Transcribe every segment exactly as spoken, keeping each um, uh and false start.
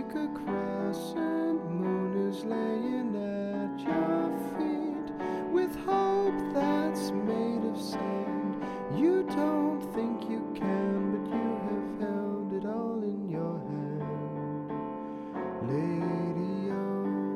like a crescent moon is laying at your feet, with hope that's made of sand. You don't think you can, but you have held it all in your hand, Lady O.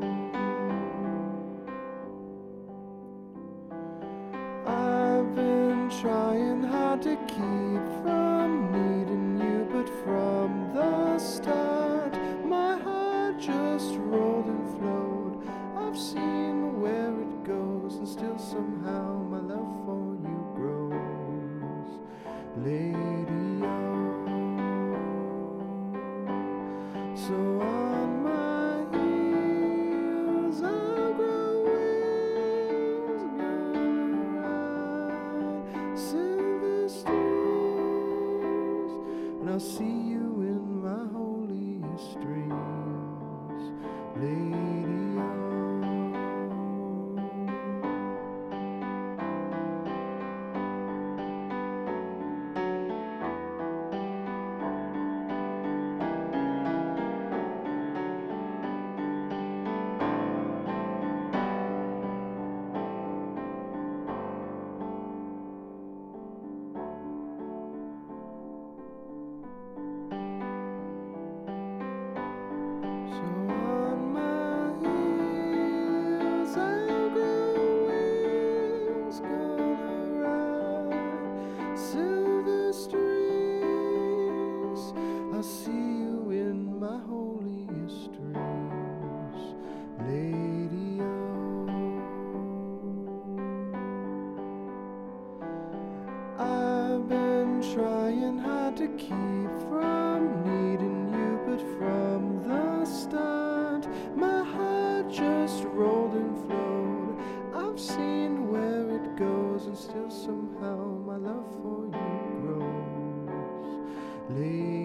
I've been trying hard to keep from needing you, but from the start my heart just rolled and flowed. I've seen where it goes, and still somehow my love for you grows, Lady O. So on my heels I'll grow wings, gonna ride silver streams, and I'll see you in my holiest dreams, Lady O. See you in my holiest dreams, Lady O. I've been trying hard to keep from needing you, but from the start my heart just rolled and flowed. I've seen where it goes, and still somehow my love for you grows, Lady